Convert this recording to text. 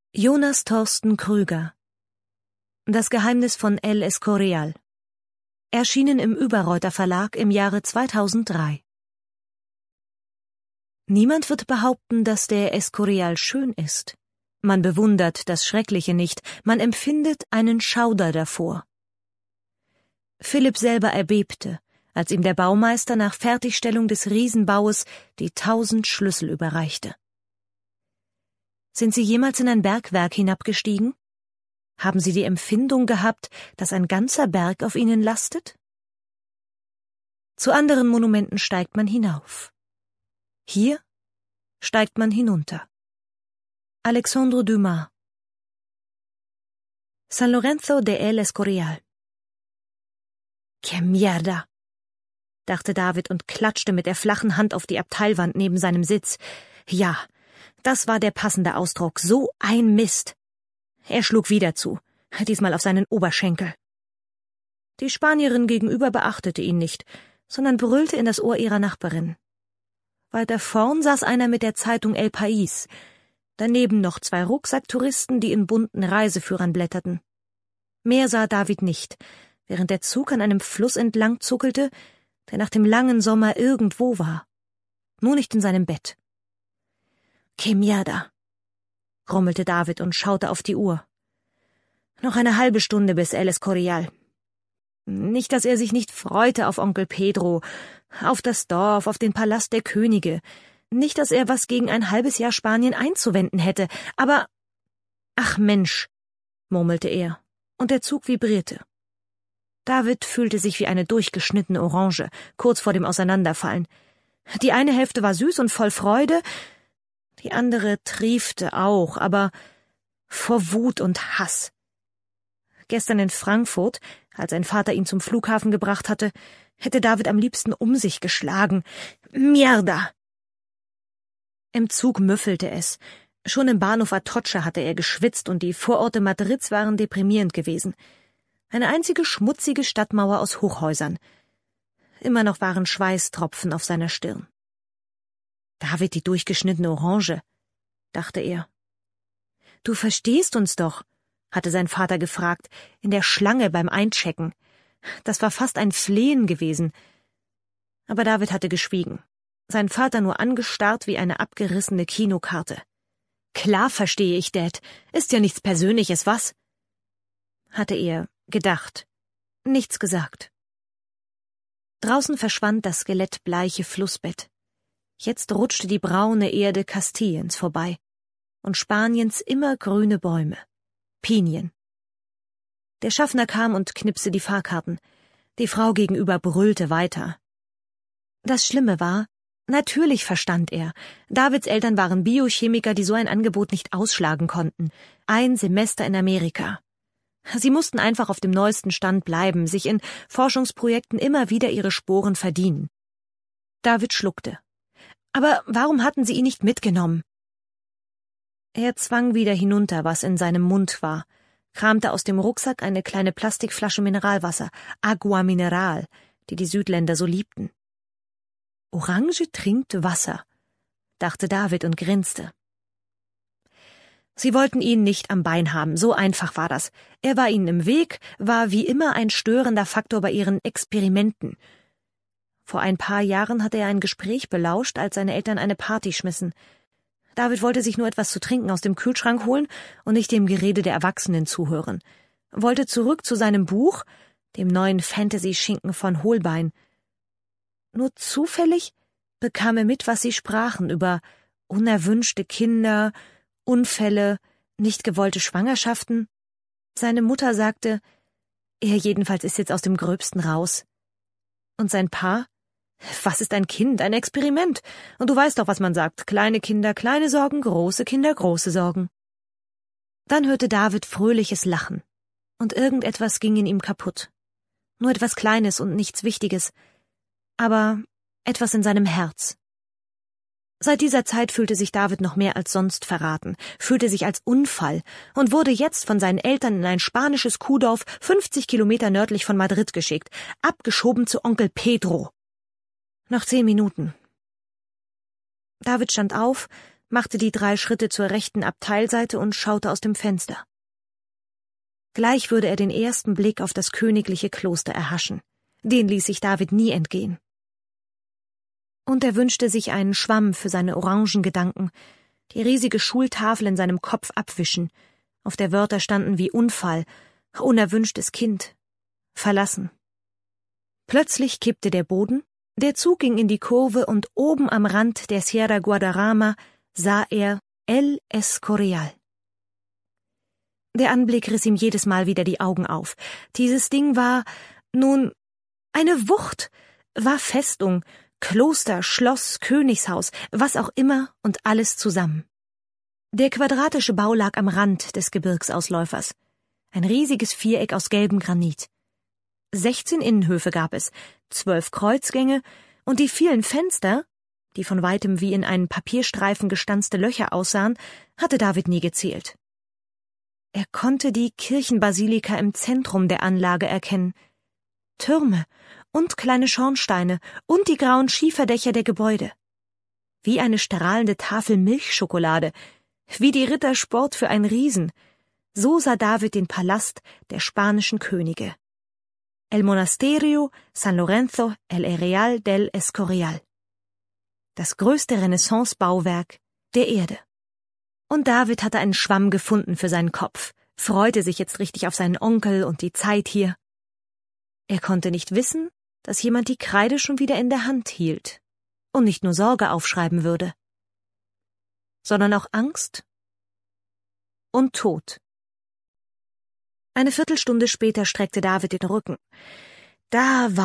Jonas Thorsten Krüger. Das Geheimnis von El Escorial. Erschienen im Überreuter Verlag im Jahre 2003. Niemand wird behaupten, dass der Escorial schön ist. Man bewundert das Schreckliche nicht, man empfindet einen Schauder davor. Philipp selber erbebte, als ihm der Baumeister nach Fertigstellung des Riesenbaues die 1000 Schlüssel überreichte. Sind Sie jemals in ein Bergwerk hinabgestiegen? Haben Sie die Empfindung gehabt, dass ein ganzer Berg auf Ihnen lastet? Zu anderen Monumenten steigt man hinauf. Hier steigt man hinunter. Alexandre Dumas. San Lorenzo de El Escorial. »Que mierda«, dachte David und klatschte mit der flachen Hand auf die Abteilwand neben seinem Sitz. Ja, das war der passende Ausdruck. So ein Mist. Er schlug wieder zu, diesmal auf seinen Oberschenkel. Die Spanierin gegenüber beachtete ihn nicht, sondern brüllte in das Ohr ihrer Nachbarin. Weiter vorn saß einer mit der Zeitung El País, daneben noch 2 Rucksacktouristen, die in bunten Reiseführern blätterten. Mehr sah David nicht, während der Zug an einem Fluss entlang zuckelte, der nach dem langen Sommer irgendwo war. Nur nicht in seinem Bett. »Que mierda«, grummelte David und schaute auf die Uhr. Noch eine halbe Stunde bis El Escorial. Nicht, dass er sich nicht freute auf Onkel Pedro, auf das Dorf, auf den Palast der Könige. Nicht, dass er was gegen ein halbes Jahr Spanien einzuwenden hätte, aber... »Ach Mensch«, murmelte er, und der Zug vibrierte. David fühlte sich wie eine durchgeschnittene Orange, kurz vor dem Auseinanderfallen. Die eine Hälfte war süß und voll Freude, die andere triefte auch, aber vor Wut und Hass. Gestern in Frankfurt, als sein Vater ihn zum Flughafen gebracht hatte, hätte David am liebsten um sich geschlagen. Mierda! Im Zug müffelte es. Schon im Bahnhof Atocha hatte er geschwitzt und die Vororte Madrids waren deprimierend gewesen. Eine einzige schmutzige Stadtmauer aus Hochhäusern. Immer noch waren Schweißtropfen auf seiner Stirn. David, die durchgeschnittene Orange, dachte er. »Du verstehst uns doch«, hatte sein Vater gefragt, in der Schlange beim Einchecken. Das war fast ein Flehen gewesen. Aber David hatte geschwiegen, sein Vater nur angestarrt wie eine abgerissene Kinokarte. »Klar verstehe ich, Dad. Ist ja nichts Persönliches, was?« hatte er gedacht, nichts gesagt. Draußen verschwand das skelettbleiche Flussbett. Jetzt rutschte die braune Erde Kastiliens vorbei und Spaniens immergrüne Bäume, Pinien. Der Schaffner kam und knipste die Fahrkarten. Die Frau gegenüber brüllte weiter. Das Schlimme war, natürlich verstand er. Davids Eltern waren Biochemiker, die so ein Angebot nicht ausschlagen konnten. 1 Semester in Amerika. Sie mussten einfach auf dem neuesten Stand bleiben, sich in Forschungsprojekten immer wieder ihre Sporen verdienen. David schluckte. Aber warum hatten sie ihn nicht mitgenommen? Er zwang wieder hinunter, was in seinem Mund war, kramte aus dem Rucksack eine kleine Plastikflasche Mineralwasser, Agua Mineral, die die Südländer so liebten. Orange trinkt Wasser, dachte David und grinste. Sie wollten ihn nicht am Bein haben, so einfach war das. Er war ihnen im Weg, war wie immer ein störender Faktor bei ihren Experimenten. Vor ein paar Jahren hatte er ein Gespräch belauscht, als seine Eltern eine Party schmissen. David wollte sich nur etwas zu trinken aus dem Kühlschrank holen und nicht dem Gerede der Erwachsenen zuhören. Wollte zurück zu seinem Buch, dem neuen Fantasy-Schinken von Holbein. Nur zufällig bekam er mit, was sie sprachen, über unerwünschte Kinder, Unfälle, nicht gewollte Schwangerschaften. Seine Mutter sagte, er jedenfalls ist jetzt aus dem Gröbsten raus. Und sein Pa? Was ist ein Kind? Ein Experiment. Und du weißt doch, was man sagt. Kleine Kinder, kleine Sorgen, große Kinder, große Sorgen. Dann hörte David fröhliches Lachen. Und irgendetwas ging in ihm kaputt. Nur etwas Kleines und nichts Wichtiges. Aber etwas in seinem Herz. Seit dieser Zeit fühlte sich David noch mehr als sonst verraten, fühlte sich als Unfall und wurde jetzt von seinen Eltern in ein spanisches Kuhdorf 50 Kilometer nördlich von Madrid geschickt, abgeschoben zu Onkel Pedro. Noch 10 Minuten. David stand auf, machte die 3 Schritte zur rechten Abteilseite und schaute aus dem Fenster. Gleich würde er den ersten Blick auf das königliche Kloster erhaschen. Den ließ sich David nie entgehen. Und er wünschte sich einen Schwamm für seine Orangengedanken, die riesige Schultafel in seinem Kopf abwischen, auf der Wörter standen wie Unfall, unerwünschtes Kind, verlassen. Plötzlich kippte der Boden, der Zug ging in die Kurve und oben am Rand der Sierra Guadarrama sah er El Escorial. Der Anblick riss ihm jedes Mal wieder die Augen auf. Dieses Ding war, nun, eine Wucht, war Festung, Kloster, Schloss, Königshaus, was auch immer und alles zusammen. Der quadratische Bau lag am Rand des Gebirgsausläufers. Ein riesiges Viereck aus gelbem Granit. 16 Innenhöfe gab es, 12 Kreuzgänge und die vielen Fenster, die von weitem wie in einen Papierstreifen gestanzte Löcher aussahen, hatte David nie gezählt. Er konnte die Kirchenbasilika im Zentrum der Anlage erkennen. Türme und kleine Schornsteine und die grauen Schieferdächer der Gebäude. Wie eine strahlende Tafel Milchschokolade, wie die Rittersport für einen Riesen. So sah David den Palast der spanischen Könige. El Monasterio San Lorenzo El Real del Escorial. Das größte Renaissance-Bauwerk der Erde. Und David hatte einen Schwamm gefunden für seinen Kopf, freute sich jetzt richtig auf seinen Onkel und die Zeit hier. Er konnte nicht wissen, dass jemand die Kreide schon wieder in der Hand hielt und nicht nur Sorge aufschreiben würde, sondern auch Angst und Tod. Eine Viertelstunde später streckte David den Rücken. Da war